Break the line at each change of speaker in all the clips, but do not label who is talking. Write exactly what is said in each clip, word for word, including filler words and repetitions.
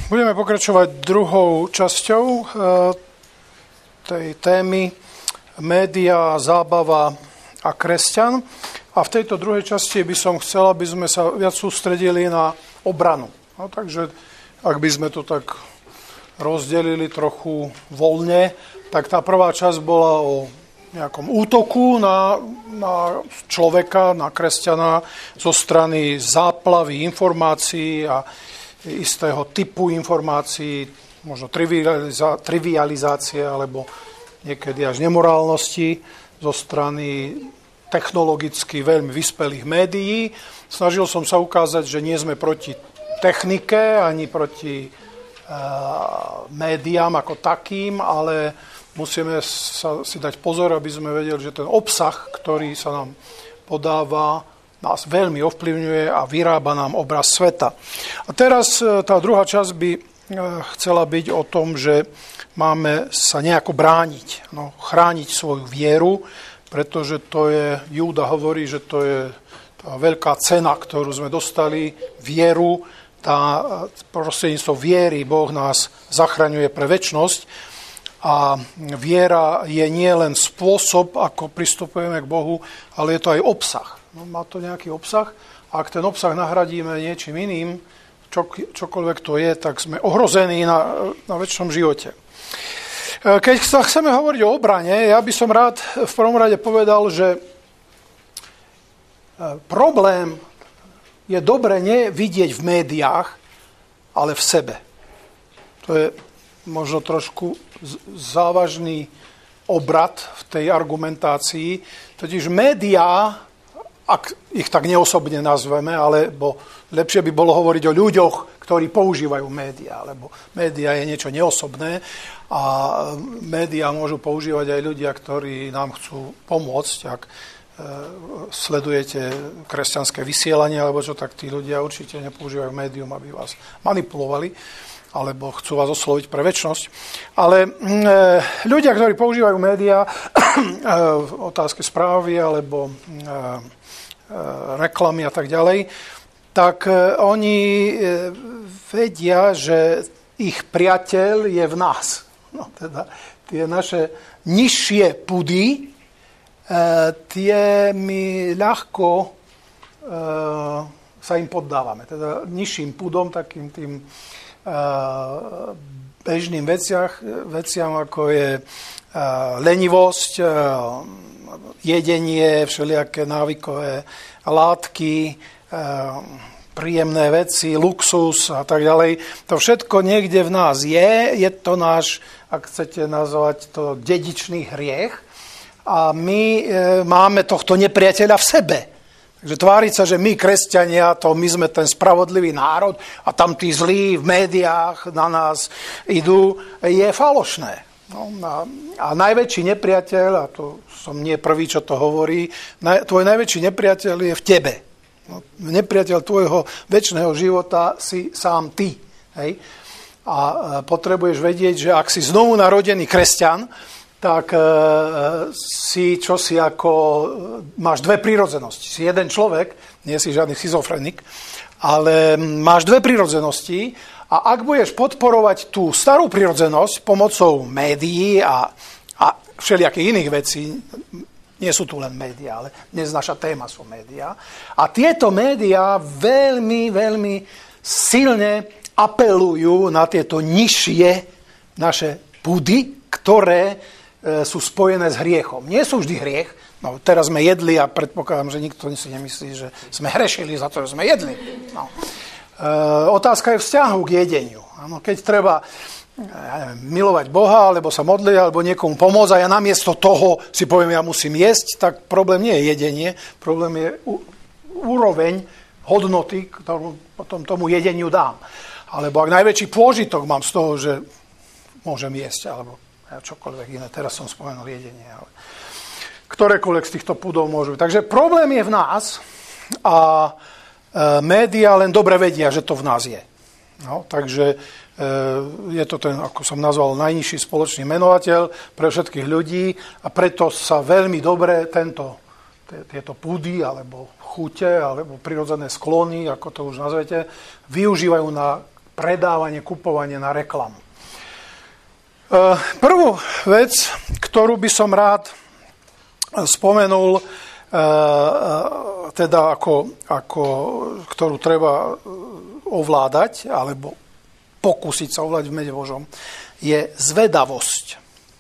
Budeme pokračovať druhou časťou tej témy média, zábava a kresťan. A v tejto druhej časti by som chcel, aby sme sa viac sústredili na obranu. No, takže ak by sme to tak rozdelili trochu voľne, tak tá prvá časť bola o nejakom útoku na, na človeka, na kresťana zo strany záplavy informácií a istého typu informácií, možno trivializa- trivializácie alebo niekedy až nemorálnosti zo strany technologicky veľmi vyspelých médií. Snažil som sa ukázať, že nie sme proti technike ani proti uh, médiám ako takým, ale musíme sa, si dať pozor, aby sme vedeli, že ten obsah, ktorý sa nám podáva, nás veľmi ovplyvňuje a vyrába nám obraz sveta. A teraz tá druhá časť by chcela byť o tom, že máme sa nejako brániť, no, chrániť svoju vieru, pretože to je, Júda hovorí, že to je tá veľká cena, ktorú sme dostali, vieru, tá prostredníctvom viery Boh nás zachraňuje pre večnosť. A viera je nie len spôsob, ako pristupujeme k Bohu, ale je to aj obsah. No, má to nejaký obsah. A ak ten obsah nahradíme niečím iným, čo, čokoľvek to je, tak sme ohrození na, na večnom živote. Keď sa chceme hovoriť o obrane, ja by som rád v prvom rade povedal, že problém je dobre nevidieť v médiách, ale v sebe. To je možno trošku závažný obrad v tej argumentácii. Totiž médiá, ak ich tak neosobne nazveme, alebo lepšie by bolo hovoriť o ľuďoch, ktorí používajú médiá, lebo médiá je niečo neosobné a médiá môžu používať aj ľudia, ktorí nám chcú pomôcť. Ak e, sledujete kresťanské vysielanie, alebo čo, tak tí ľudia určite nepoužívajú médium, aby vás manipulovali, alebo chcú vás osloviť pre večnosť. Ale e, ľudia, ktorí používajú médiá e, v otázke správy alebo e, e, reklamy a tak ďalej, tak e, oni e, vedia, že ich priateľ je v nás. No, teda tie naše nižšie pudy, e, tie my ľahko e, sa im poddávame. Teda nižším pudom, takým tým bežným veciach, veciam, ako je lenivosť, jedenie, všelijaké návykové látky, príjemné veci, luxus a tak ďalej. To všetko niekde v nás je. Je to náš, ak chcete nazvať to, dedičný hriech. A my máme tohto nepriateľa v sebe. Takže tváriť sa, že my, kresťania, to my sme ten spravodlivý národ a tam tí zlí v médiách na nás idú, je falošné. No, a, a najväčší nepriateľ, a to som nie prvý, čo to hovorí, naj, tvoj najväčší nepriateľ je v tebe. No, nepriateľ tvojho večného života si sám ty. Hej? A, a potrebuješ vedieť, že ak si znovu narodený kresťan, tak e, si čosi ako, máš dve prírodzenosti. Si jeden človek, nie si žiadny schizofrenik, ale máš dve prírodzenosti a ak budeš podporovať tú starú prírodzenosť pomocou médií a, a všelijakých iných vecí, nie sú tu len médiá, ale dnes naša téma sú médiá, a tieto médiá veľmi, veľmi silne apelujú na tieto nižšie naše pudy, ktoré sú spojené s hriechom. Nie sú vždy hriech. No, teraz sme jedli a predpokladám, že nikto si nemyslí, že sme hrešili za to, že sme jedli. No. E, otázka je vzťahu k jedeniu. Ano, keď treba ja neviem, milovať Boha, alebo sa modliť, alebo niekomu pomôcť a ja namiesto toho si poviem, ja musím jesť, tak problém nie je jedenie, problém je u, úroveň hodnoty, ktorú potom tomu jedeniu dám. Alebo ak najväčší pôžitok mám z toho, že môžem jesť, alebo čokoľvek iné. Teraz som spomenul jedenie, ale ktorékoľvek z týchto pudov môžu byť. Takže problém je v nás a e, médiá len dobre vedia, že to v nás je. No, takže e, je to ten, ako som nazval, najnižší spoločný menovateľ pre všetkých ľudí a preto sa veľmi dobre tento, tieto pudy alebo chute alebo prirodzené sklony, ako to už nazvete, využívajú na predávanie, kupovanie na reklamu. Prvú vec, ktorú by som rád spomenul, teda ako, ako, ktorú treba ovládať, alebo pokúsiť sa ovládať v mene Božom, je zvedavosť.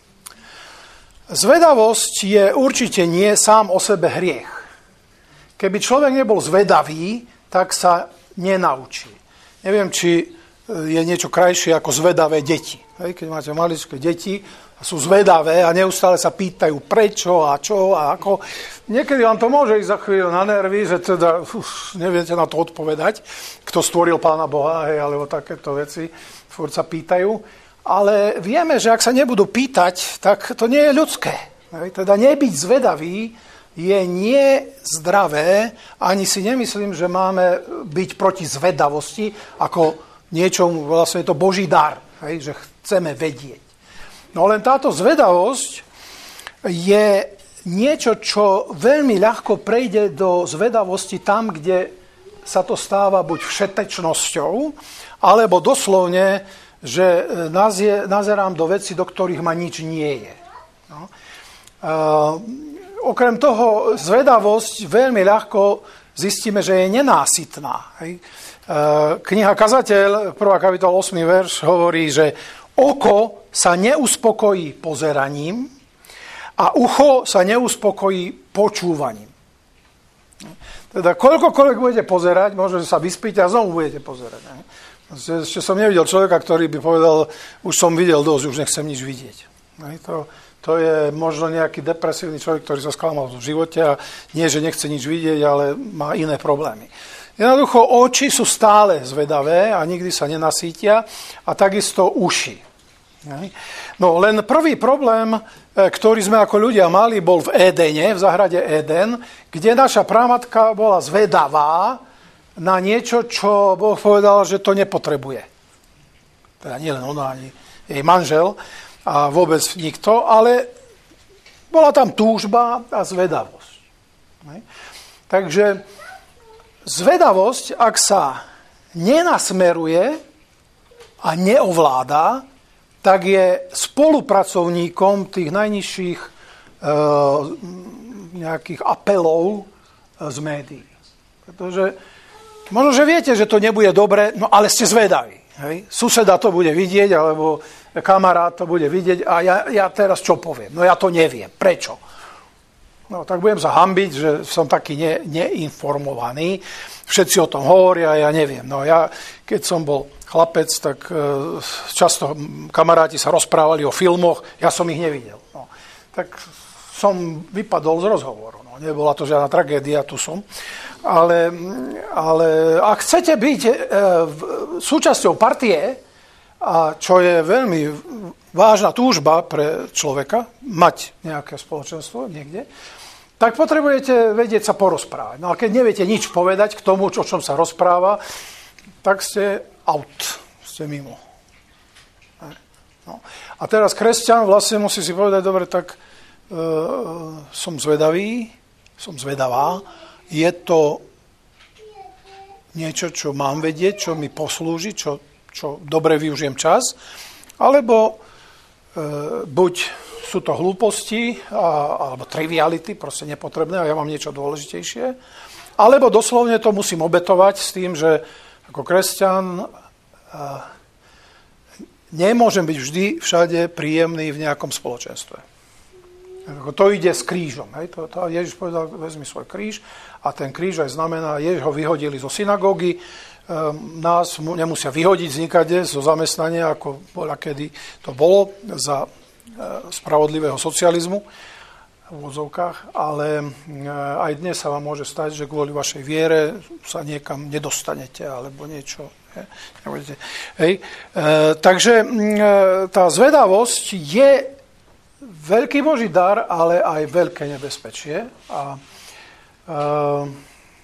Zvedavosť je určite nie sám o sebe hriech. Keby človek nebol zvedavý, tak sa nenaučí. Neviem, či je niečo krajšie ako zvedavé deti. Keď máte maličké deti a sú zvedavé a neustále sa pýtajú prečo a čo a ako. Niekedy vám to môže ísť za chvíľu na nervy, že teda uf, neviete na to odpovedať, kto stvoril Pána Boha, hej, alebo takéto veci. Furt sa pýtajú. Ale vieme, že ak sa nebudú pýtať, tak to nie je ľudské. Hej. Teda nebyť zvedavý je nie zdravé, ani si nemyslím, že máme byť proti zvedavosti, ako niečomu, vlastne je to Boží dar, hej, že chceme vedieť. No len táto zvedavosť je niečo, čo veľmi ľahko prejde do zvedavosti tam, kde sa to stáva buď všetečnosťou, alebo doslovne, že nazie, nazerám do veci, do ktorých ma nič nie je. No. Uh, okrem toho, zvedavosť veľmi ľahko zistíme, že je nenásytná. Hej. Kniha Kazateľ, prvá kapitola, ôsmy verš, hovorí, že oko sa neuspokojí pozeraním a ucho sa neuspokojí počúvaním. Teda koľkokoľvek budete pozerať, možno, že sa vyspíte a znovu budete pozerať. Ne? Ešte som nevidel človeka, ktorý by povedal, už som videl dosť, už nechcem nič vidieť. Ne? To, to je možno nejaký depresívny človek, ktorý sa sklamal v živote a nie, že nechce nič vidieť, ale má iné problémy. Jednoducho, oči sú stále zvedavé a nikdy sa nenasítia a takisto uši. No len prvý problém, ktorý sme ako ľudia mali, bol v Édene, v záhrade Éden, kde naša pramatka bola zvedavá na niečo, čo Boh povedal, že to nepotrebuje. Teda nielen ona, ani jej manžel a vôbec nikto, ale bola tam túžba a zvedavosť. Takže zvedavosť, ak sa nenasmeruje a neovláda, tak je spolupracovníkom tých najnižších e, nejakých apelov z médií. Pretože možno, že viete, že to nebude dobre, no ale ste zvedaví. Hej? Suseda to bude vidieť, alebo kamarát to bude vidieť a ja, ja teraz čo poviem? No ja to neviem. Prečo? No tak budem sa hanbiť, že som taký ne, neinformovaný. Všetci o tom hovoria, ja neviem. No ja, keď som bol chlapec, tak e, často kamaráti sa rozprávali o filmoch, ja som ich nevidel. No, tak som vypadol z rozhovoru. No, nebola to žiadna tragédia, tu som. Ale, ale ak chcete byť e, súčasťou partie, a čo je veľmi vážna túžba pre človeka, mať nejaké spoločenstvo niekde, tak potrebujete vedieť sa porozprávať. No a keď neviete nič povedať k tomu, o čom sa rozpráva, tak ste out, ste mimo. No. A teraz kresťan vlastne musí si povedať, dobre, tak e, som zvedavý, som zvedavá, je to niečo, čo mám vedieť, čo mi poslúži, čo, čo dobre využijem čas, alebo e, buď sú to hlúposti a, alebo triviality, proste nepotrebné a ja mám niečo dôležitejšie. Alebo doslovne to musím obetovať s tým, že ako kresťan a, nemôžem byť vždy všade príjemný v nejakom spoločenstve. To ide s krížom. Hej? To, to Ježiš povedal, vezmi svoj kríž a ten kríž aj znamená, Ježiš ho vyhodili zo synagógy, nás nemusia vyhodiť z nikade, zo zamestnania, ako bola, kedy to bolo za spravodlivého socializmu v úvodzovkách, ale aj dnes sa vám môže stať, že kvôli vašej viere sa niekam nedostanete alebo niečo. Hej. E, takže tá zvedavosť je veľký Boží dar, ale aj veľké nebezpečie. A e,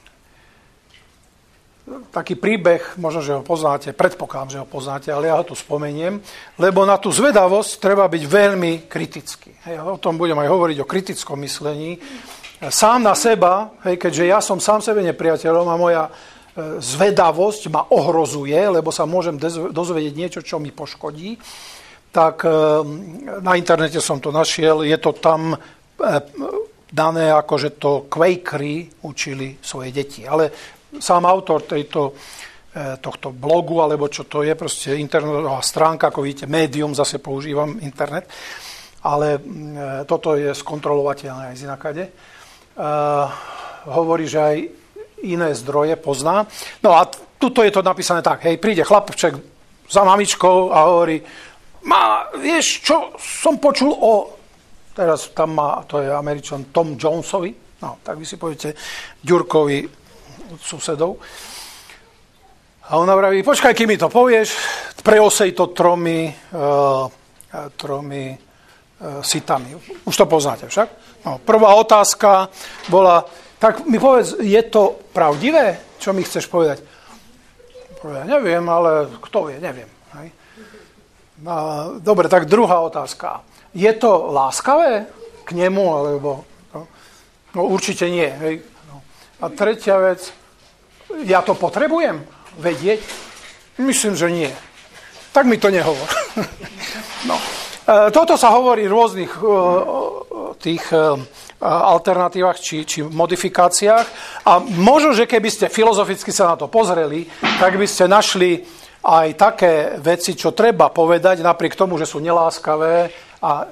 taký príbeh, možno, že ho poznáte, predpokladám, že ho poznáte, ale ja ho tu spomeniem, lebo na tú zvedavosť treba byť veľmi kritický. Hej, o tom budem aj hovoriť, o kritickom myslení. Sám na seba, hej, keďže ja som sám sebe nepriateľom a moja zvedavosť ma ohrozuje, lebo sa môžem dozvedieť niečo, čo mi poškodí, tak na internete som to našiel, je to tam dané, ako že to Quakery učili svoje deti. Ale sám autor tejto, tohto blogu, alebo čo to je, proste internetová stránka, ako vidíte, médium, zase používam internet, ale toto je skontrolovateľné aj z inakade. Uh, hovorí, že aj iné zdroje pozná. No a tuto je to napísané tak, hej, príde chlapček za mamičkou a hovorí, má, vieš, čo som počul o, teraz tam má, to je Američan Tom Jonesovi, no, tak vy si poviete, Ďurkovi od susedov. A on vraví, počkaj, kým mi to povieš, preosej to tromi, uh, tromi uh, sitami. Už to poznáte však? No, prvá otázka bola, tak mi povedz, je to pravdivé, čo mi chceš povedať? Povedal, neviem, ale kto vie, neviem. Hej. No, dobre, tak druhá otázka. Je to láskavé k nemu, alebo... No, no určite nie. Hej. No. A tretia vec, ja to potrebujem vedieť? Myslím, že nie. Tak mi to nehovor. No. Toto sa hovorí v rôznych tých alternatívach či, či modifikáciách a možno, že keby ste filozoficky sa na to pozreli, tak by ste našli aj také veci, čo treba povedať, napriek tomu, že sú neláskavé a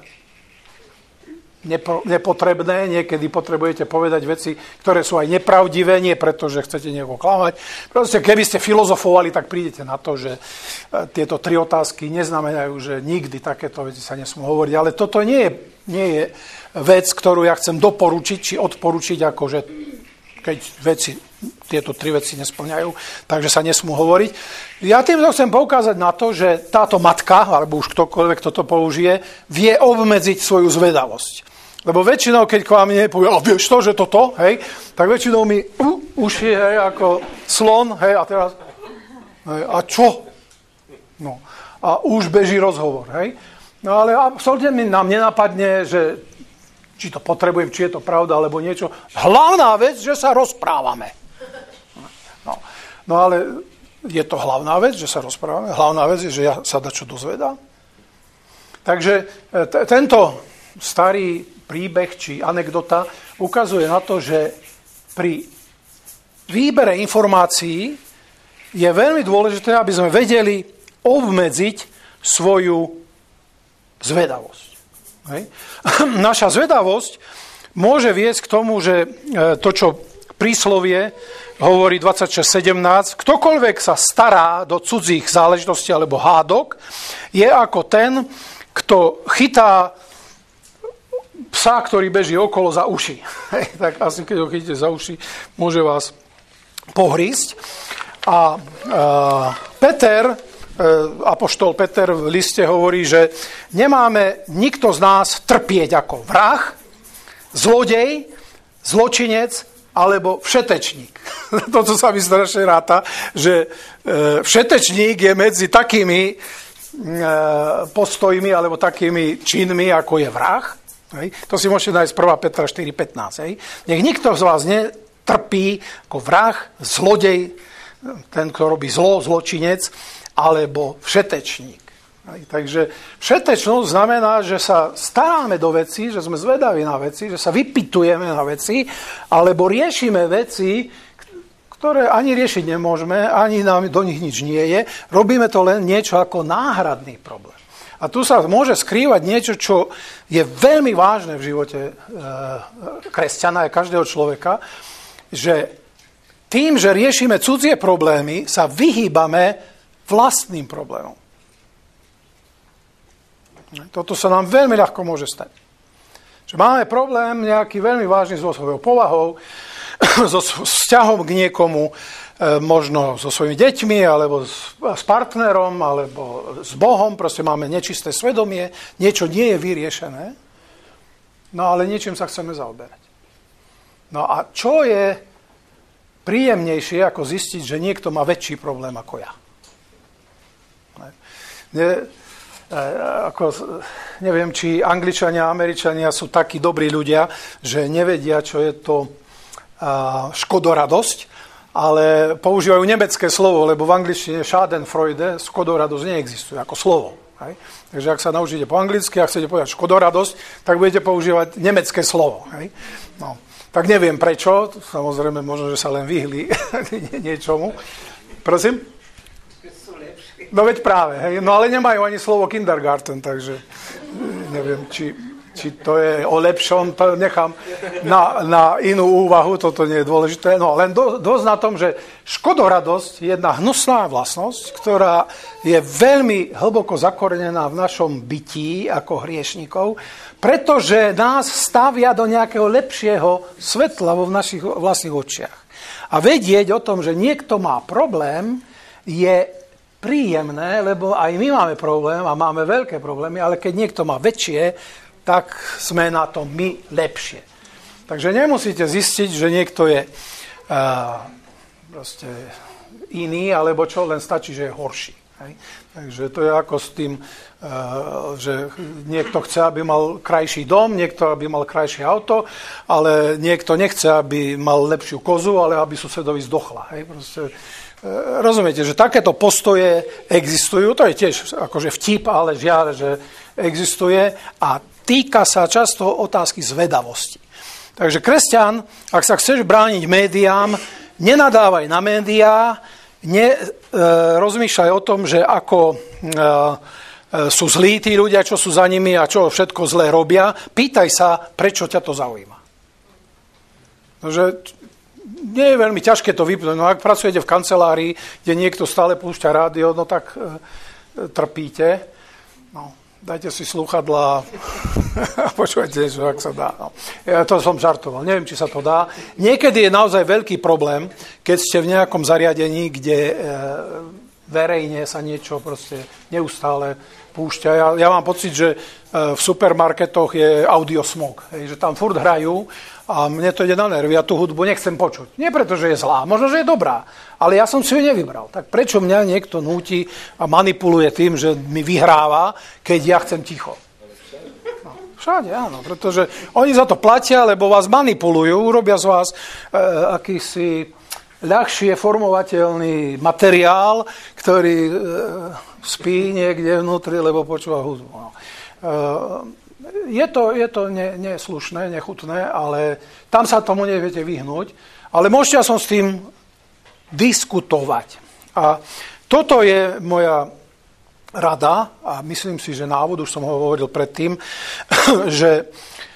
nepotrebné. Niekedy potrebujete povedať veci, ktoré sú aj nepravdivé, nie preto, že chcete niekoho klamať. Proste, keby ste filozofovali, tak prídete na to, že tieto tri otázky neznamenajú, že nikdy takéto veci sa nesmú hovoriť. Ale toto nie je, nie je vec, ktorú ja chcem doporučiť, či odporučiť, akože keď veci, tieto tri veci nesplňajú, takže sa nesmú hovoriť. Ja tým chcem poukázať na to, že táto matka, alebo už ktokoľvek toto použije, vie obmedziť svoju zvedavosť. Lebo väčšinou, keď k vám nepovie, a vieš to, že toto, hej, tak väčšinou mi uh, uši, hej, ako slon, hej, a teraz, hej, a čo? No, a už beží rozhovor, hej. No ale absolútne mi nám nenapadne, že či to potrebujem, či je to pravda, alebo niečo. Hlavná vec, že sa rozprávame. No, no ale je to hlavná vec, že sa rozprávame. Hlavná vec je, že ja sa dačo dozvedám. Takže t- tento starý príbeh či anekdota ukazuje na to, že pri výbere informácií je veľmi dôležité, aby sme vedeli obmedziť svoju zvedavosť. Hej. Naša zvedavosť môže viesť k tomu, že to, čo príslovie hovorí dvadsaťšesť sedemnásť, ktokoľvek sa stará do cudzích záležitostí alebo hádok, je ako ten, kto chytá psa, ktorý beží okolo za uši. Hej, tak asi keď ho chytíte za uši, môže vás pohrísť. A, a Peter, apoštol Peter v liste hovorí, že nemáme nikto z nás trpieť ako vrah, zlodej, zločinec alebo všetečník. Toto sa mi strašne ráta, že všetečník je medzi takými postojmi alebo takými činmi, ako je vrah. Hej. To si môžete nájsť prvá Petra štyri pätnásť. Hej. Nech nikto z vás netrpí ako vrah, zlodej, ten, kto robí zlo, zločinec, alebo všetečník. Hej. Takže všetečnosť znamená, že sa staráme do vecí, že sme zvedaví na veci, že sa vypytujeme na veci, alebo riešime veci, ktoré ani riešiť nemôžeme, ani nám do nich nič nie je. Robíme to len niečo ako náhradný problém. A tu sa môže skrývať niečo, čo je veľmi vážne v živote kresťana a každého človeka, že tým, že riešime cudzie problémy, sa vyhýbame vlastným problémom. Toto sa nám veľmi ľahko môže stať. Že máme problém nejaký veľmi vážny so svojou povahou, so vzťahom k niekomu, možno so svojimi deťmi, alebo s partnerom, alebo s Bohom, proste máme nečisté svedomie, niečo nie je vyriešené, no ale niečím sa chceme zaoberať. No a čo je príjemnejšie, ako zistiť, že niekto má väčší problém ako ja? Ne, ako, neviem, či Angličania a Američania sú takí dobrí ľudia, že nevedia, čo je to škodoradosť, ale používajú nemecké slovo, lebo v angličtine Schadenfreude, škodoradosť neexistuje ako slovo. Hej? Takže ak sa naučíte po anglicky a chcete povedať škodoradosť, tak budete používať nemecké slovo. Hej? No. Tak neviem prečo, samozrejme možno, že sa len vyhli niečomu. Prosím? No veď práve, hej? No ale nemajú ani slovo kindergarten, takže neviem, či, či to je o lepšom, to nechám na, na inú úvahu, toto nie je dôležité. No len do, dosť na tom, že škodoradosť je jedna hnusná vlastnosť, ktorá je veľmi hlboko zakorenená v našom bytí ako hriešnikov, pretože nás stavia do nejakého lepšieho svetla vo našich vlastných očiach. A vedieť o tom, že niekto má problém, je príjemné, lebo aj my máme problém a máme veľké problémy, ale keď niekto má väčšie, tak sme na tom my lepšie. Takže nemusíte zistiť, že niekto je uh, proste iný, alebo čo, len stačí, že je horší. Hej? Takže to je ako s tým, uh, že niekto chce, aby mal krajší dom, niekto, aby mal krajšie auto, ale niekto nechce, aby mal lepšiu kozu, ale aby susedovi zdochla. Hej? Proste, uh, rozumiete, že takéto postoje existujú, to je tiež akože vtip, ale žiaľ, že existuje a týka sa často otázky zvedavosti. Takže kresťan, ak sa chceš brániť médiám, nenadávaj na médiá, ne, e, rozmýšľaj o tom, že ako e, e, sú zlí tí ľudia, čo sú za nimi a čo všetko zlé robia. Pýtaj sa, prečo ťa to zaujíma. Takže nie je veľmi ťažké to vypnúť. No ak pracujete v kancelárii, kde niekto stále púšťa rádio, no tak e, trpíte. No. Dajte si slúchadlá a počúvajte, že ak sa dá. No. Ja to som žartoval, neviem, či sa to dá. Niekedy je naozaj veľký problém, keď ste v nejakom zariadení, kde e, verejne sa niečo proste neustále púšťa. Ja, ja mám pocit, že e, v supermarketoch je audiosmog, hej, že tam furt hrajú a mne to ide na nervy, ja tú hudbu nechcem počuť. Nie preto, že je zlá, možno, že je dobrá, ale ja som si ju nevybral. Tak prečo mňa niekto núti a manipuluje tým, že mi vyhráva, keď ja chcem ticho? No, všade, áno, pretože oni za to platia, lebo vás manipulujú, urobia z vás e, akýsi ľahšie formovateľný materiál, ktorý e, spí niekde vnútri, lebo počúva hudbu. No. E, Je to, je to ne, neslušné, nechutné, ale tam sa tomu neviete vyhnúť. Ale môžete som s tým diskutovať. A toto je moja rada, a myslím si, že návod, už som ho hovoril predtým, že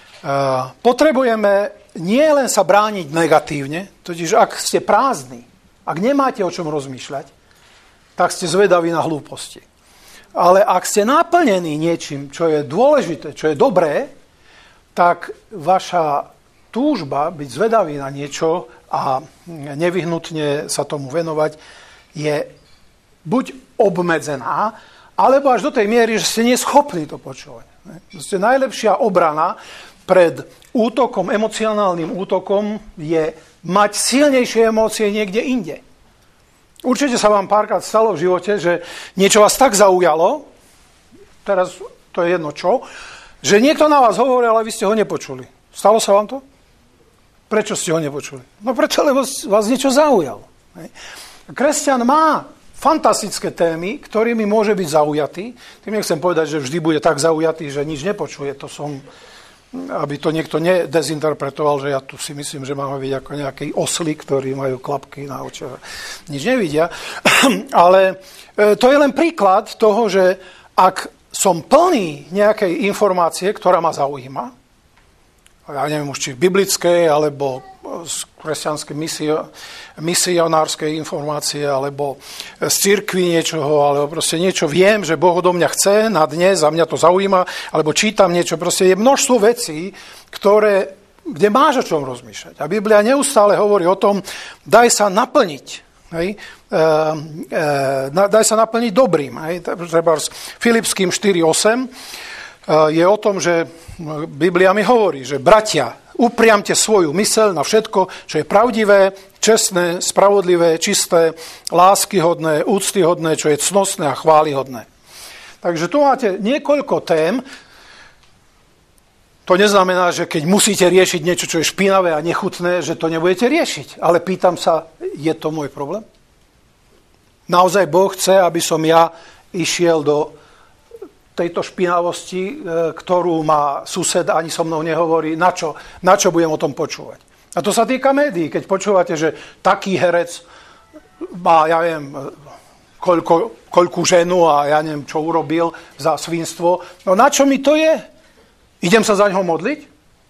potrebujeme nie len sa brániť negatívne, totiž ak ste prázdni, ak nemáte o čom rozmýšľať, tak ste zvedaví na hlúposti. Ale ak ste naplnení niečím, čo je dôležité, čo je dobré, tak vaša túžba byť zvedavý na niečo a nevyhnutne sa tomu venovať je buď obmedzená, alebo až do tej miery, že ste neschopní to počúvať. Ste najlepšia obrana pred útokom, emocionálnym útokom je mať silnejšie emócie niekde inde. Určite sa vám párkrát stalo v živote, že niečo vás tak zaujalo, teraz to je jedno čo, že niekto na vás hovoril, ale vy ste ho nepočuli. Stalo sa vám to? Prečo ste ho nepočuli? No preto, lebo vás niečo zaujalo. Kresťan má fantastické témy, ktorými môže byť zaujatý. Tým nechcem povedať, že vždy bude tak zaujatý, že nič nepočuje. To som, aby to niekto nedezinterpretoval, že ja tu si myslím, že máme byť ako nejakí osly, ktorí majú klapky na očiach. Nič nevidia. Ale to je len príklad toho, že ak som plný nejakej informácie, ktorá ma zaujíma, ja neviem už či biblickej, alebo z kresťanskej misio, misionárskej informácie, alebo z cirkvi niečoho, alebo proste niečo viem, že Boh odo mňa chce na dnes a mňa to zaujíma, alebo čítam niečo, proste je množstvo vecí, ktoré, kde máš o čom rozmýšľať. A Biblia neustále hovorí o tom, daj sa naplniť. Hej? E, e, daj sa naplniť dobrým. Hej? Treba s Filipským štyri osem je o tom, že Biblia mi hovorí, že bratia, upriamte svoju myseľ na všetko, čo je pravdivé, čestné, spravodlivé, čisté, láskyhodné, úctyhodné, čo je cnostné a chválihodné. Takže tu máte niekoľko tém. To neznamená, že keď musíte riešiť niečo, čo je špinavé a nechutné, že to nebudete riešiť. Ale pýtam sa, je to môj problém? Naozaj Boh chce, aby som ja išiel do tejto špinavosti, ktorú má sused, ani so mnou nehovorí, na čo, na čo budem o tom počúvať. A to sa týka médií. Keď počúvate, že taký herec má, ja viem, koľko, koľkú ženu a ja neviem, čo urobil za svinstvo, no na čo mi to je? Idem sa za ňoho modliť?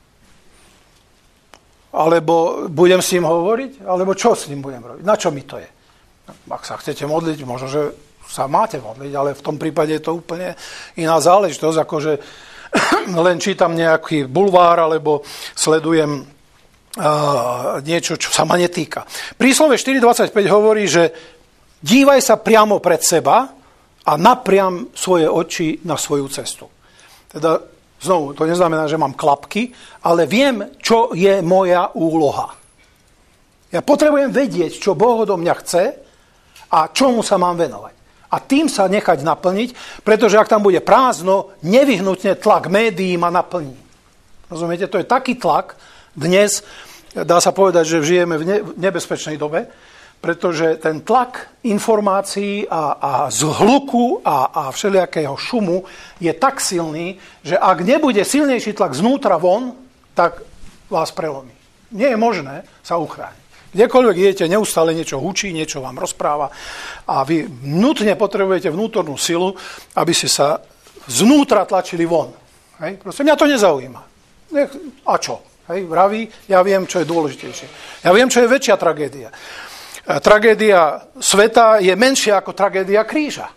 Alebo budem s ním hovoriť? Alebo čo s ním budem robiť? Na čo mi to je? Ak sa chcete modliť, možno, že sa máte modliť, ale v tom prípade je to úplne iná záležitosť, ako že len čítam nejaký bulvár, alebo sledujem uh, niečo, čo sa ma netýka. Príslove štyri dvadsaťpäť hovorí, že dívaj sa priamo pred seba a napriam svoje oči na svoju cestu. Teda znovu, to neznamená, že mám klapky, ale viem, čo je moja úloha. Ja potrebujem vedieť, čo Boh odo mňa chce a čomu sa mám venovať. A tým sa nechať naplniť, pretože ak tam bude prázdno, nevyhnutne tlak médií ma naplní. Rozumiete? To je taký tlak dnes, dá sa povedať, že žijeme v nebezpečnej dobe, pretože ten tlak informácií a, a zhluku a, a všelijakého šumu je tak silný, že ak nebude silnejší tlak znútra von, tak vás prelomí. Nie je možné sa uchrániť. Kdekoľvek idete, neustále niečo hučí, niečo vám rozpráva a vy nutne potrebujete vnútornú silu, aby ste sa znútra tlačili von. Hej? Proste mňa to nezaujíma. A čo? Hej? Vraví, ja viem, čo je dôležitejšie. Ja viem, čo je väčšia tragédia. Tragédia sveta je menšia ako tragédia kríža.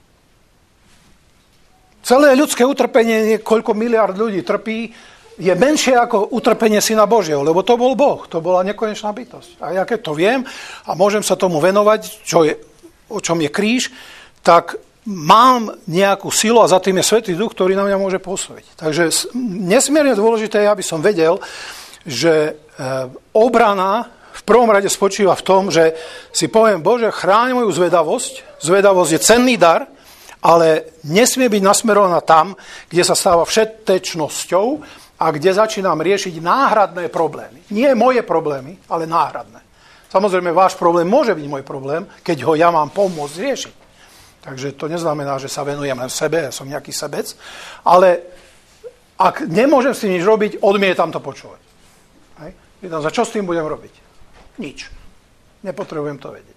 Celé ľudské utrpenie, koľko miliard ľudí trpí, je menšie ako utrpenie Syna Božieho, lebo to bol Boh, to bola nekonečná bytosť. A ja keď to viem a môžem sa tomu venovať, čo je, o čom je kríž, tak mám nejakú silu a za tým je Svätý Duch, ktorý na mňa môže pôsobiť. Takže nesmierne dôležité je, aby som vedel, že obrana v prvom rade spočíva v tom, že si poviem, Bože, chráň moju zvedavosť. Zvedavosť je cenný dar, ale nesmie byť nasmerovaná tam, kde sa stáva všetečnosťou, a kde začínam riešiť náhradné problémy. Nie moje problémy, ale náhradné. Samozrejme, váš problém môže byť môj problém, keď ho ja mám pomôcť riešiť. Takže to neznamená, že sa venujem len sebe, ja som nejaký sebec, ale ak nemôžem s tým nič robiť, odmietam to počúvať. Hej? Pýtam sa, čo s tým budem robiť? Nič. Nepotrebujem to vedieť.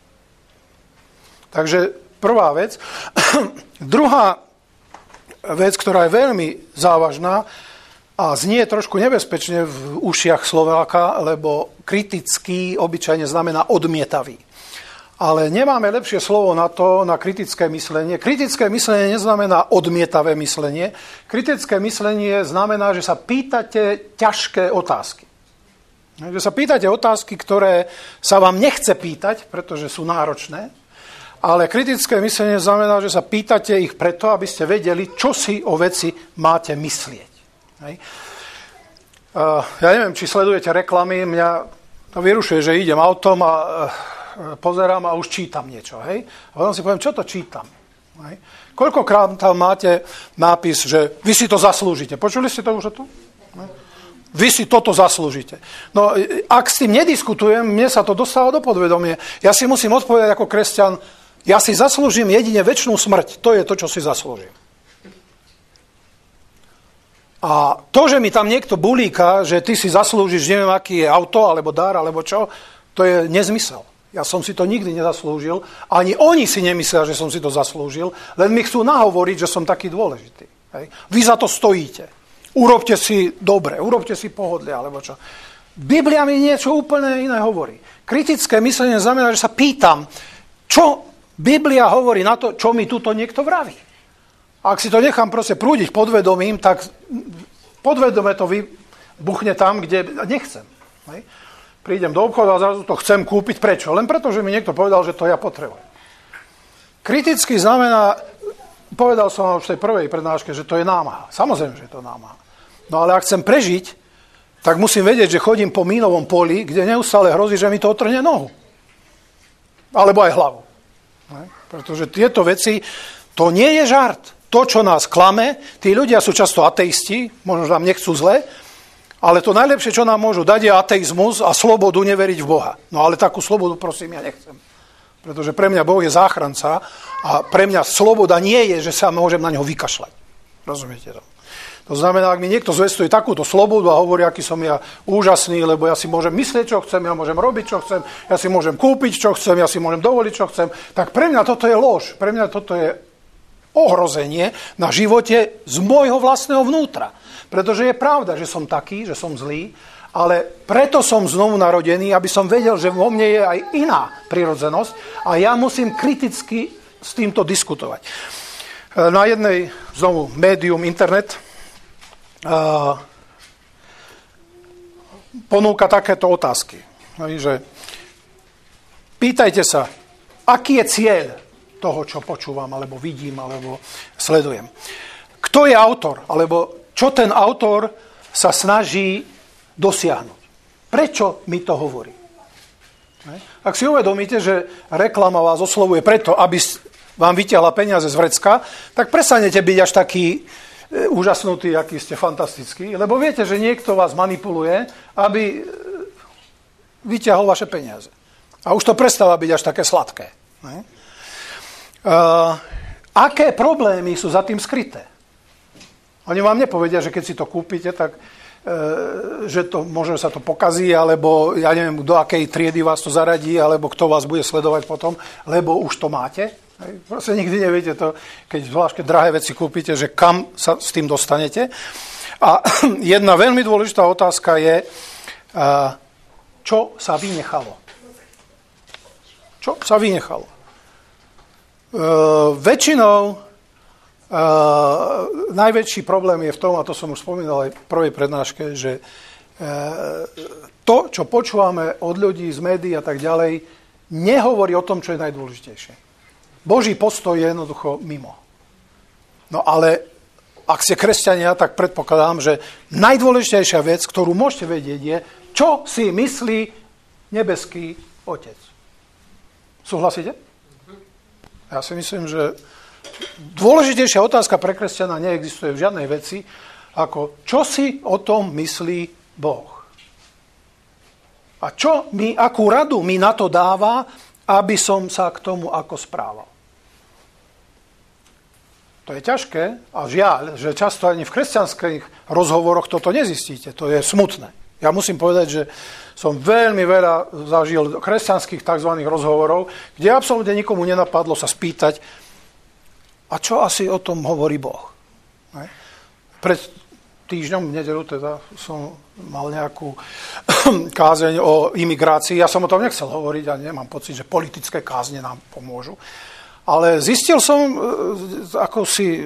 Takže prvá vec. Druhá vec, ktorá je veľmi závažná, a znie trošku nebezpečne v ušiach Slováka, lebo kritický obyčajne znamená odmietavý. Ale nemáme lepšie slovo na to, na kritické myslenie. Kritické myslenie neznamená odmietavé myslenie. Kritické myslenie znamená, že sa pýtate ťažké otázky. Že sa pýtate otázky, ktoré sa vám nechce pýtať, pretože sú náročné. Ale kritické myslenie znamená, že sa pýtate ich preto, aby ste vedeli, čo si o veci máte myslieť. Hej. Uh, ja neviem, či sledujete reklamy, mňa to vyrušuje, že idem autom a uh, pozerám a už čítam niečo. Hej. A potom si poviem, čo to čítam. Hej. Koľkokrát tam máte nápis, že vy si to zaslúžite. Počuli ste to už tu? Hej. Vy si toto zaslúžite. No, ak s tým nediskutujem, mne sa to dostáva do podvedomia. Ja si musím odpovedať ako kresťan, ja si zaslúžim jedine večnú smrť. To je to, čo si zaslúžim. A to, že mi tam niekto bulíka, že ty si zaslúžiš, neviem, aký je auto, alebo dar, alebo čo, to je nezmysel. Ja som si to nikdy nezaslúžil, ani oni si nemyslia, že som si to zaslúžil, len mi chcú nahovoriť, že som taký dôležitý. Hej. Vy za to stojíte. Urobte si dobre, urobte si pohodlie, alebo čo. Biblia mi niečo úplne iné hovorí. Kritické myslenie znamená, že sa pýtam, čo Biblia hovorí na to, čo mi tuto niekto vraví. Ak si to nechám proste prúdiť podvedomím, tak podvedome to vybuchne tam, kde nechcem. Hej. Prídem do obchodu a zrazu to chcem kúpiť. Prečo? Len preto, že mi niekto povedal, že to ja potrebujem. Kriticky znamená, povedal som vám v tej prvej prednáške, že to je námaha. Samozrejme, že je to námaha. No ale ak chcem prežiť, tak musím vedieť, že chodím po mínovom poli, kde neustále hrozí, že mi to otrhne nohu. Alebo aj hlavu. Hej. Pretože tieto veci, to nie je žart. To, čo nás klame, tí ľudia sú často ateisti, možno, že nám nechcú zle, Ale to najlepšie, čo nám môžu dať, je ateizmus a slobodu neveriť v Boha. No ale takú slobodu, prosím, ja nechcem. Pretože pre mňa Boh je záchranca a pre mňa sloboda nie je, že sa môžem na ňo vykašľať. Rozumiete to? To znamená, ak mi niekto zvestuje takúto slobodu a hovorí, aký som ja úžasný, lebo ja si môžem myslieť, čo chcem, ja môžem robiť, čo chcem, ja si môžem kúpiť, čo chcem, ja si môžem dovoliť, čo chcem, tak pre mňa toto je lož. Pre mňa toto je ohrozenie na živote z môjho vlastného vnútra. Pretože je pravda, že som taký, že som zlý, ale preto som znovu narodený, aby som vedel, že vo mne je aj iná prirodzenosť a ja musím kriticky s týmto diskutovať. Na jednej, znovu, médium, internet, ponúka takéto otázky. Že pýtajte sa, aký je cieľ toho, čo počúvam, alebo vidím, alebo sledujem. Kto je autor, alebo čo ten autor sa snaží dosiahnuť. Prečo mi to hovorí? Ak si uvedomíte, že reklama vás oslovuje preto, aby vám vyťahla peniaze z vrecka, tak prestanete byť až taký úžasnutý, aký ste fantastický, lebo viete, že niekto vás manipuluje, aby vyťahol vaše peniaze. A už to prestáva byť až také sladké. Uh, aké problémy sú za tým skryté? Oni vám nepovedia, že keď si to kúpite, tak že to, možno sa to pokazí, alebo ja neviem, do akej triedy vás to zaradí, alebo kto vás bude sledovať potom, lebo už to máte. Proste nikdy neviete to, keď zvlášť keď drahé veci kúpite, že kam sa s tým dostanete. A jedna veľmi dôležitá otázka je, čo sa vynechalo. Čo sa vynechalo? Väčšinou Uh, najväčší problém je v tom, a to som už spomínal aj v prvej prednáške, že uh, to, čo počúvame od ľudí z médií a tak ďalej, nehovorí o tom, čo je najdôležitejšie. Boží postoj je jednoducho mimo. No ale ak ste kresťania, tak predpokladám, že najdôležitejšia vec, ktorú môžete vedieť, je, čo si myslí nebeský Otec. Súhlasíte? Ja si myslím, že dôležitejšia otázka pre kresťana neexistuje v žiadnej veci, ako čo si o tom myslí Boh. A čo mi, akú radu mi na to dáva, aby som sa k tomu ako správal. To je ťažké a žiaľ, že často ani v kresťanských rozhovoroch toto nezistíte. To je smutné. Ja musím povedať, že som veľmi veľa zažil kresťanských tzv. Rozhovorov, kde absolútne nikomu nenapadlo sa spýtať, a čo asi o tom hovorí Boh? Ne? Pred týždňom, v nedeľu teda, som mal nejakú kázeň o imigrácii. Ja som o tom nechcel hovoriť a nemám pocit, že politické kázne nám pomôžu. Ale zistil som, ako si,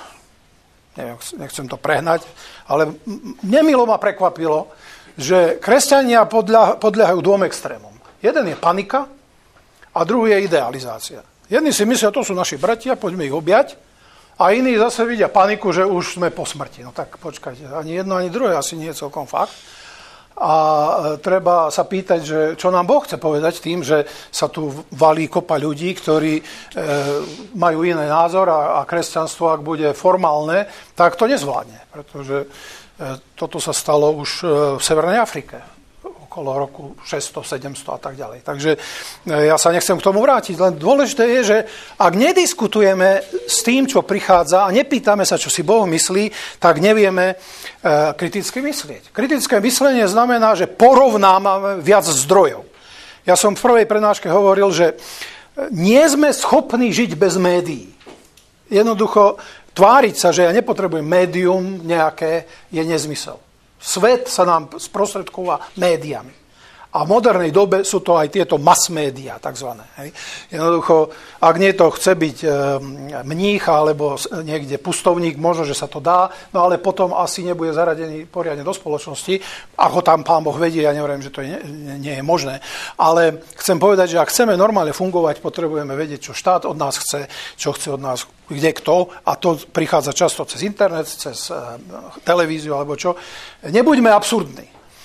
neviem, nechcem to prehnať, ale nemilo ma prekvapilo, že kresťania podľa, podľahajú dvom extrémom. Jeden je panika a druhý je idealizácia. Jedni si myslia, to sú naši bratia, poďme ich objať. A iní zase vidia paniku, že už sme po smrti. No tak počkajte, ani jedno, ani druhé asi nie je celkom fakt. A treba sa pýtať, že čo nám Boh chce povedať tým, že sa tu valí kopa ľudí, ktorí e, majú iný názor a, a kresťanstvo, ak bude formálne, tak to nezvládne. Pretože e, toto sa stalo už e, v Severnej Afrike. Okolo roku šesťsto, sedemsto a tak ďalej. Takže ja sa nechcem k tomu vrátiť, len dôležité je, že ak nediskutujeme s tým, čo prichádza a nepýtame sa, čo si Boh myslí, tak nevieme e, kriticky myslieť. Kritické myslenie znamená, že porovnávame viac zdrojov. Ja som v prvej prednáške hovoril, že nie sme schopní žiť bez médií. Jednoducho tváriť sa, že ja nepotrebujem médium nejaké, je nezmysel. Svet sa nám sprostredkúva médiami. A v modernej dobe sú to aj tieto mass média, takzvané. Hej. Jednoducho, ak niekto chce byť e, mních alebo niekde pustovník, možno, že sa to dá, no ale potom asi nebude zaradený poriadne do spoločnosti. Ako tam Pán Boh vedie, ja neviem, že to je, nie, nie je možné. Ale chcem povedať, že ak chceme normálne fungovať, potrebujeme vedieť, čo štát od nás chce, čo chce od nás kde kto, a to prichádza často cez internet, cez e, televíziu alebo čo. Nebuďme absurdní.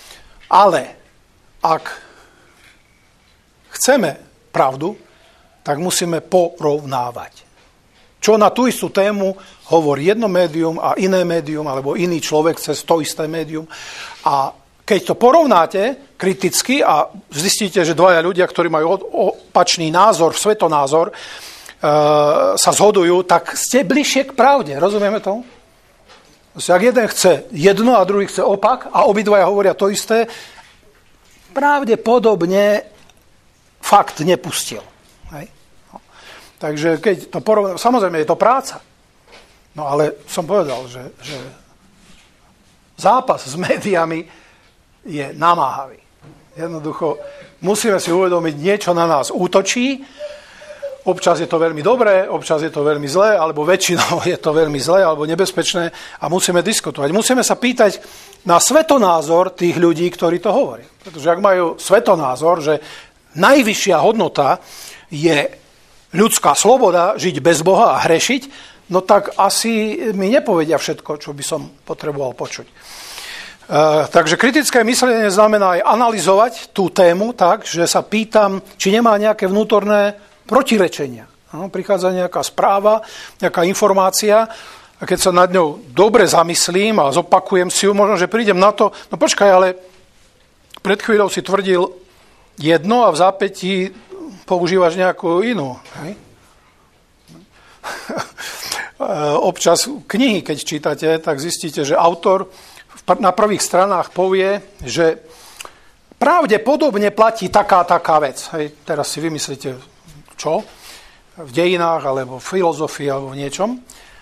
Ale ak chceme pravdu, tak musíme porovnávať. čo na tú istú tému hovorí jedno médium a iné médium, alebo iný človek cez to isté médium. A keď to porovnáte kriticky a zistíte, že dvaja ľudia, ktorí majú opačný názor, svetonázor, e, sa zhodujú, tak ste bližšie k pravde. Rozumieme to? Ak jeden chce jedno a druhý chce opak a obidvaja hovoria to isté, pravdepodobne fakt nepustil. Hej? No. Takže keď to porovnáme, samozrejme je to práca. No ale som povedal, že, že zápas s médiami je namáhavý. Jednoducho musíme si uvedomiť, niečo na nás útočí, občas je to veľmi dobré, občas je to veľmi zlé, alebo väčšinou je to veľmi zlé alebo nebezpečné a musíme diskutovať. Musíme sa pýtať na svetonázor tých ľudí, ktorí to hovoria. Pretože ak majú svetonázor, že najvyššia hodnota je ľudská sloboda, žiť bez Boha a hrešiť, no tak asi mi nepovedia všetko, čo by som potreboval počuť. Uh, takže kritické myslenie znamená aj analyzovať tú tému tak, že sa pýtam, či nemá nejaké vnútorné protirečenia. No, prichádza nejaká správa, nejaká informácia a keď sa nad ňou dobre zamyslím a zopakujem si ju, možno, že prídem na to, no počkaj, ale pred chvíľou si tvrdil jedno a v zápätí používaš nejakú inú. Hej? Občas knihy, keď čítate, tak zistíte, že autor na prvých stranách povie, že pravdepodobne platí taká, taká vec. Hej, teraz si vymyslíte, čo? V dejinách, alebo v filozofii, alebo v niečom.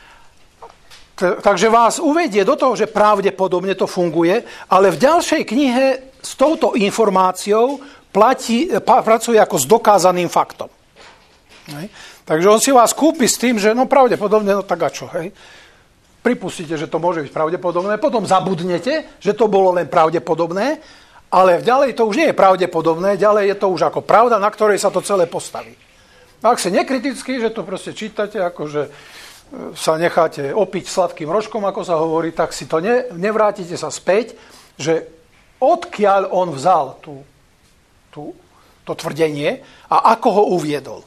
Takže vás uvedie do toho, že pravdepodobne to funguje, ale v ďalšej knihe s touto informáciou platí, pracuje ako s dokázaným faktom. Hej. Takže on si vás kúpi s tým, že no pravdepodobne, no tak a čo, hej? Pripustíte, že to môže byť pravdepodobné, potom zabudnete, že to bolo len pravdepodobné, ale ďalej to už nie je pravdepodobné, ďalej je to už ako pravda, na ktorej sa to celé postaví. Ak ste nekritickí, že to proste čítate, akože sa necháte opiť sladkým rožkom, ako sa hovorí, tak si to ne, nevrátite sa späť, že odkiaľ on vzal tú, tú, to tvrdenie a ako ho uviedol.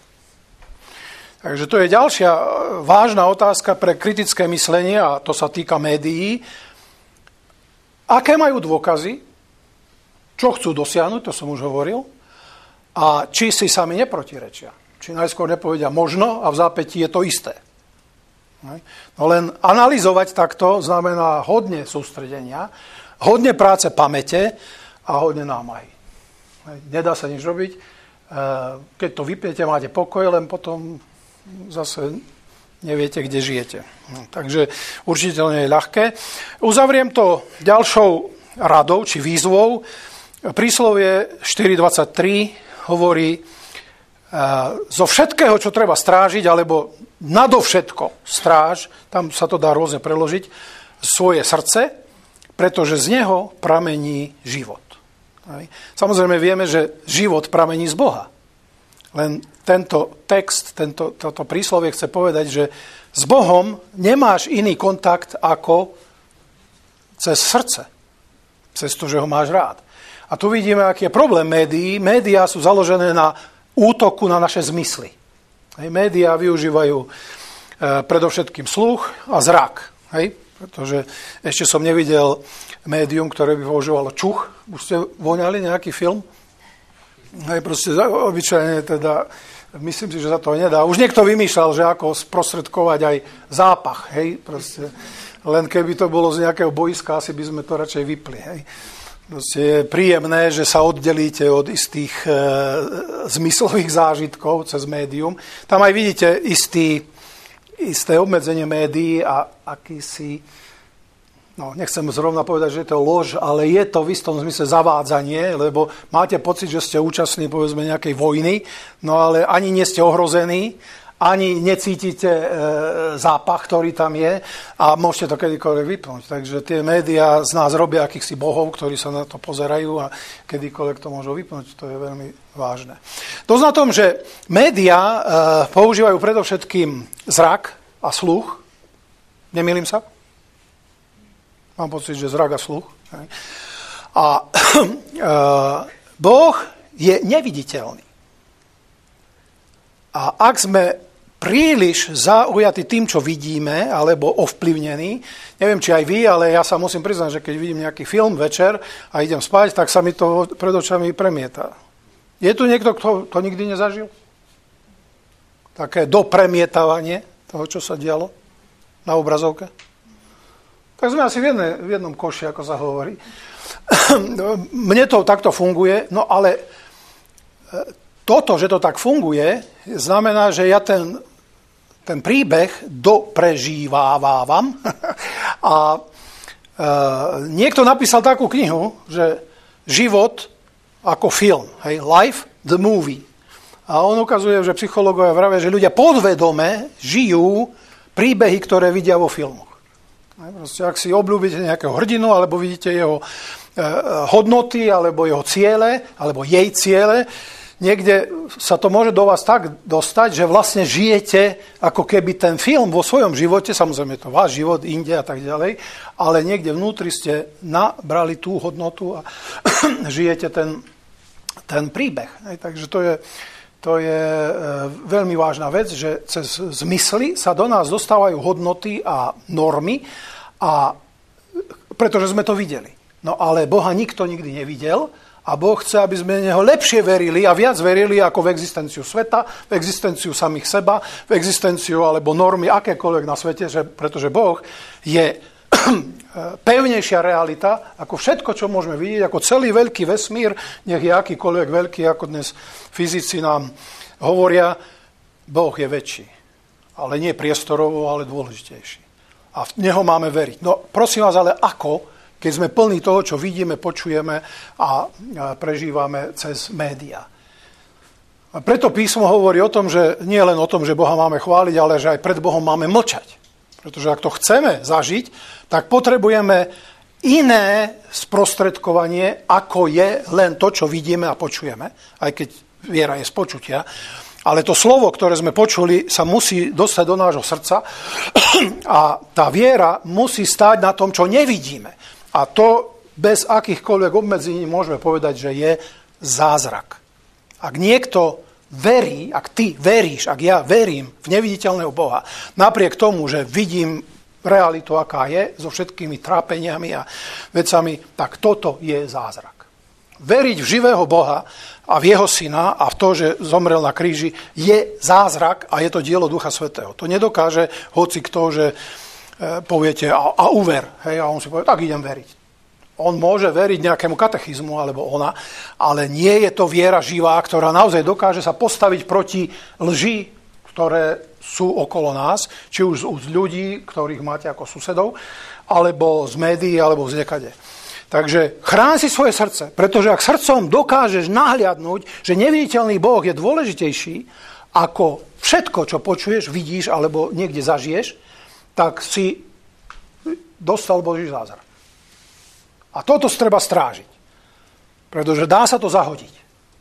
Takže to je ďalšia vážna otázka pre kritické myslenie a to sa týka médií. Aké majú dôkazy? Čo chcú dosiahnuť, to som už hovoril. A či si sami neprotirečia. Či najskôr nepovedia možno a v zápätí je to isté. No len analyzovať takto znamená hodne sústredenia, hodne práce pamäte a hodne námahy. Nedá sa nič robiť. Keď to vypiete, máte pokoj, len potom zase neviete, kde žijete. No, takže určite nie je ľahké. Uzavriem to ďalšou radou, či výzvou. Príslovie štyri dvadsaťtri hovorí, zo všetkého, čo treba strážiť, alebo nadovšetko stráž, tam sa to dá rôzne preložiť, svoje srdce, pretože z neho pramení život. Samozrejme vieme, že život pramení z Boha. Len tento text, tento, toto príslovie chce povedať, že s Bohom nemáš iný kontakt ako cez srdce. Cez to, že ho máš rád. A tu vidíme, aký je problém médií. Médiá sú založené na útoku na naše zmysly. Hej, médiá využívajú e, predovšetkým sluch a zrak. Hej? Pretože ešte som nevidel médium, ktoré by používalo čuch. Už ste voňali nejaký film? Hej, proste obyčajne teda, myslím si, že sa to nedá. Už niekto vymýšľal, že ako sprostredkovať aj zápach, hej, proste. Len keby to bolo z nejakého boiska, asi by sme to radšej vypli, hej. Proste je príjemné, že sa oddelíte od istých e, zmyslových zážitkov cez médium. Tam aj vidíte istý, isté obmedzenie médií a akýsi, no, nechcem zrovna povedať, že je to lož, ale je to v istom zmysle zavádzanie, lebo máte pocit, že ste účastní, povedzme, nejakej vojny, no ale ani nie ste ohrození, ani necítite e, zápach, ktorý tam je a môžete to kedykoľvek vypnúť. Takže tie médiá z nás robia akýchsi bohov, ktorí sa na to pozerajú a kedykoľvek to môžu vypnúť. To je veľmi vážne. To na tom, že médiá e, používajú predovšetkým zrak a sluch. Nemýlim sa? Mám pocit, že zrak a sluch. A e, Boh je neviditeľný. A ak sme príliš zaujatí tým, čo vidíme, alebo ovplyvnení. Neviem, či aj vy, ale ja sa musím priznať, že keď vidím nejaký film večer a idem spať, tak sa mi to pred očami premieta. Je tu niekto, kto to nikdy nezažil? Také dopremietávanie toho, čo sa dialo na obrazovke? Tak sme asi v, jedne, v jednom koši, ako sa hovorí. Mne to takto funguje, no ale toto, že to tak funguje, znamená, že ja ten, ten príbeh doprežívávam. A e, niekto napísal takú knihu, že život ako film, hej, Life the Movie. A on ukazuje, že psychológovia vravia, že ľudia podvedome žijú príbehy, ktoré vidia vo filmoch. Proste, ak si obľúbite nejakého hrdinu, alebo vidíte jeho e, hodnoty, alebo jeho ciele, alebo jej ciele, niekde sa to môže do vás tak dostať, že vlastne žijete ako keby ten film vo svojom živote, samozrejme je to váš život, inde a tak ďalej, ale niekde vnútri ste nabrali tú hodnotu a žijete ten, ten príbeh. Takže to je, to je veľmi vážna vec, že cez zmysly sa do nás dostávajú hodnoty a normy, a pretože sme to videli. No ale Boha nikto nikdy nevidel, a Boh chce, aby sme neho lepšie verili a viac verili ako v existenciu sveta, v existenciu samých seba, v existenciu alebo normy akékoľvek na svete, že, pretože Boh je pevnejšia realita ako všetko, čo môžeme vidieť, ako celý veľký vesmír, nech je akýkoľvek veľký, ako dnes fyzici nám hovoria, Boh je väčší, ale nie priestorovo, ale dôležitejší. A v neho máme veriť. No prosím vás, ale ako? Keď sme plní toho, čo vidíme, počujeme a prežívame cez médiá. A preto písmo hovorí o tom, že nie len o tom, že Boha máme chváliť, ale že aj pred Bohom máme mlčať. Pretože ak to chceme zažiť, tak potrebujeme iné sprostredkovanie, ako je len to, čo vidíme a počujeme, aj keď viera je z počutia. Ale to slovo, ktoré sme počuli, sa musí dostať do nášho srdca a tá viera musí stáť na tom, čo nevidíme. A to bez akýchkoľvek obmedzení môžeme povedať, že je zázrak. Ak niekto verí, ak ty veríš, ak ja verím v neviditeľného Boha, napriek tomu, že vidím realitu, aká je, so všetkými trápeniami a vecami, tak toto je zázrak. Veriť v živého Boha a v jeho syna a v to, že zomrel na kríži, je zázrak a je to dielo Ducha Svätého. To nedokáže hoci kto, že poviete a, a uver. Hej, a on si povie, tak idem veriť. On môže veriť nejakému katechizmu, alebo ona, ale nie je to viera živá, ktorá naozaj dokáže sa postaviť proti lži, ktoré sú okolo nás, či už z ľudí, ktorých máte ako susedov, alebo z médií, alebo z niekade. Takže chráň si svoje srdce, pretože ak srdcom dokážeš nahliadnúť, že neviditeľný Boh je dôležitejší ako všetko, čo počuješ, vidíš, alebo niekde zažiješ, tak si dostal Boží zázrak. A toto treba strážiť. Pretože dá sa to zahodiť.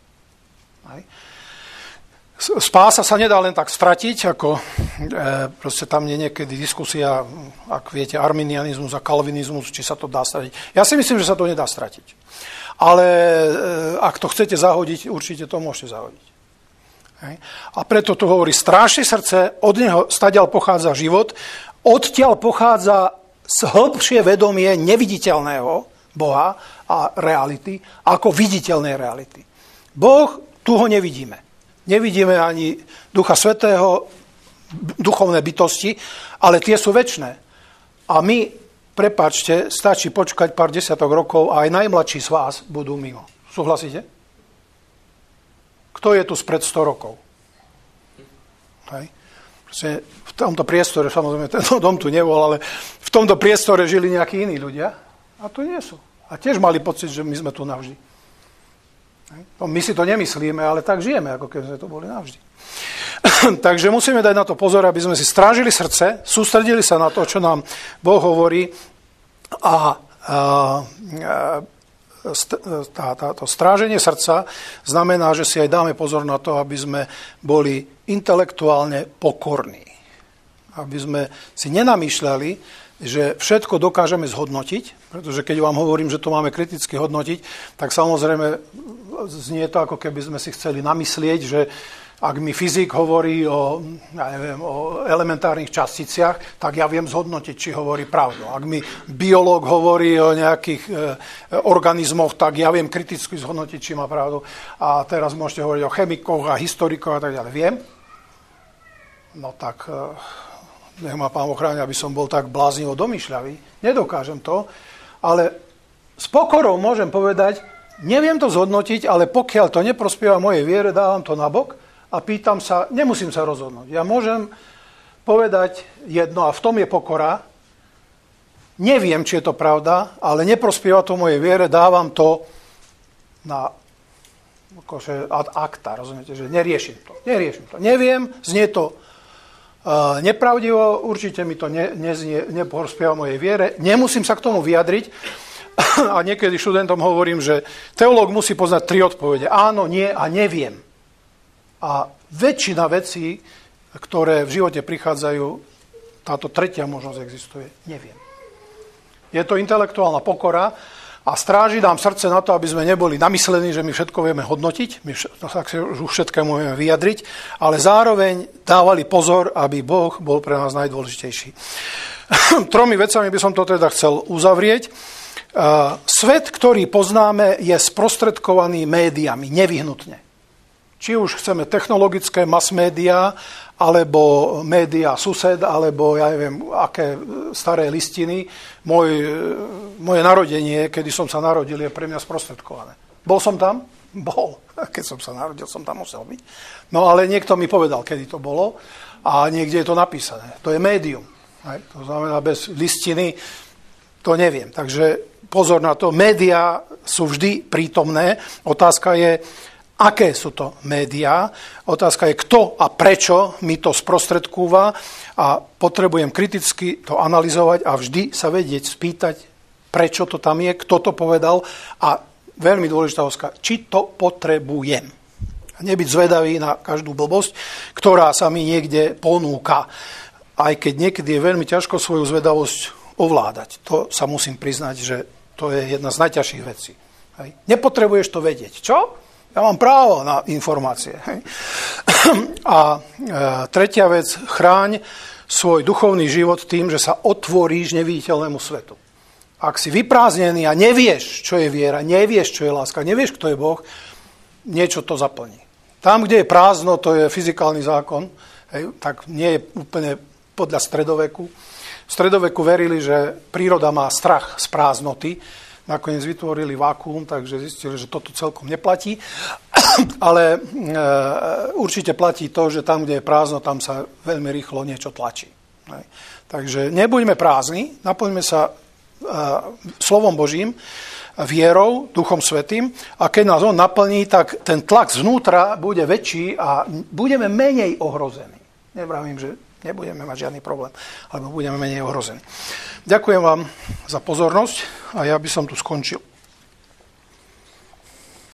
Spása sa nedá len tak stratiť, ako e, proste tam je niekedy diskusia, ak viete, arminianizmus a kalvinizmus, či sa to dá stratiť. Ja si myslím, že sa to nedá stratiť. Ale e, ak to chcete zahodiť, určite to môžete zahodiť. Hej. A preto tu hovorí, strážte srdce, od neho stadiaľ pochádza život, odtiaľ pochádza hĺbšie vedomie neviditeľného Boha a reality, ako viditeľnej reality. Boh, tu ho nevidíme. Nevidíme ani Ducha Svätého, duchovné bytosti, ale tie sú večné. A my, prepáčte, stačí počkať pár desiatok rokov a aj najmladší z vás budú mimo. Súhlasíte? Kto je tu spred sto rokov? Hej. V tomto priestore, samozrejme, ten dom tu nebol, ale v tomto priestore žili nejakí iní ľudia a tu nie sú. A tiež mali pocit, že my sme tu navždy. My si to nemyslíme, ale tak žijeme, ako keby sme to boli navždy. Takže musíme dať na to pozor, aby sme si strážili srdce, sústredili sa na to, čo nám Boh hovorí a, a, a tá, to stráženie srdca znamená, že si aj dáme pozor na to, aby sme boli intelektuálne pokorní. Aby sme si nenamýšľali, že všetko dokážeme zhodnotiť, pretože keď vám hovorím, že to máme kriticky hodnotiť, tak samozrejme znie to, ako keby sme si chceli namyslieť, že Ak mi fyzik hovorí o, ja neviem, o elementárnych časticiach, tak ja viem zhodnotiť, či hovorí pravdu. Ak mi biológ hovorí o nejakých e, organizmoch, tak ja viem kriticky zhodnotiť, či má pravdu. A teraz môžete hovoriť o chemikoch a historikoch a tak ďalej. Viem? No tak e, nech ma Pán ochráni, aby som bol tak bláznivo domýšľavý. Nedokážem to, ale s pokorou môžem povedať, neviem to zhodnotiť, ale pokiaľ to neprospieva mojej viere, dávam to nabok a pýtam sa, nemusím sa rozhodnúť. Ja môžem povedať jedno, a v tom je pokora. Neviem, či je to pravda, ale neprospieva to mojej viere, dávam to na akože ad acta, rozumiete, že neriešim to. Neriešim to. Neviem, znie to uh, nepravdivo, určite mi to ne, neznie, neprospieva mojej viere, nemusím sa k tomu vyjadriť. A niekedy študentom hovorím, že teológ musí poznať tri odpovede. Áno, nie a neviem. A väčšina vecí, ktoré v živote prichádzajú, táto tretia možnosť existuje. Neviem. Je to intelektuálna pokora a stráži nám srdce na to, aby sme neboli namyslení, že my všetko vieme hodnotiť, my už všetkému vieme vyjadriť, ale zároveň dávali pozor, aby Boh bol pre nás najdôležitejší. Tromi vecami by som to teda chcel uzavrieť. Svet, ktorý poznáme, je sprostredkovaný médiami, nevyhnutne. Či už chceme technologické mass médiá, alebo médiá sused, alebo ja neviem, aké staré listiny. Môj, moje narodenie, kedy som sa narodil, je pre mňa sprostredkované. Bol som tam? Bol. Keď som sa narodil, som tam musel byť. No ale niekto mi povedal, kedy to bolo a niekde je to napísané. To je médium. Hej? To znamená, bez listiny to neviem. Takže pozor na to, médiá sú vždy prítomné. Otázka je, aké sú to médiá. Otázka je, kto a prečo mi to sprostredkúva a potrebujem kriticky to analyzovať a vždy sa vedieť spýtať, prečo to tam je, kto to povedal a veľmi dôležitá otázka, či to potrebujem. A nebyť zvedavý na každú blbosť, ktorá sa mi niekde ponúka. Aj keď niekedy je veľmi ťažko svoju zvedavosť ovládať. To sa musím priznať, že to je jedna z najťažších vecí. Hej. Nepotrebuješ to vedieť. Čo? Ja mám právo na informácie. Hej. A e, tretia vec, chráň svoj duchovný život tým, že sa otvoríš neviditeľnému svetu. Ak si vyprázdnený a nevieš, čo je viera, nevieš, čo je láska, nevieš, kto je Boh, niečo to zaplní. Tam, kde je prázdno, to je fyzikálny zákon, hej, tak nie je úplne podľa stredoveku. V stredoveku verili, že príroda má strach z prázdnoty, nakoniec vytvorili vákuum, takže zistili, že toto celkom neplatí. Ale e, určite platí to, že tam, kde je prázdno, tam sa veľmi rýchlo niečo tlačí. Hej. Takže nebuďme prázdni, naplňme sa e, slovom Božím, vierou, Duchom Svätým a keď nás on naplní, tak ten tlak zvnútra bude väčší a budeme menej ohrození. Nevravím, že nebudeme mať žiadny problém, alebo budeme menej ohrození. Ďakujem vám za pozornosť a ja by som tu skončil.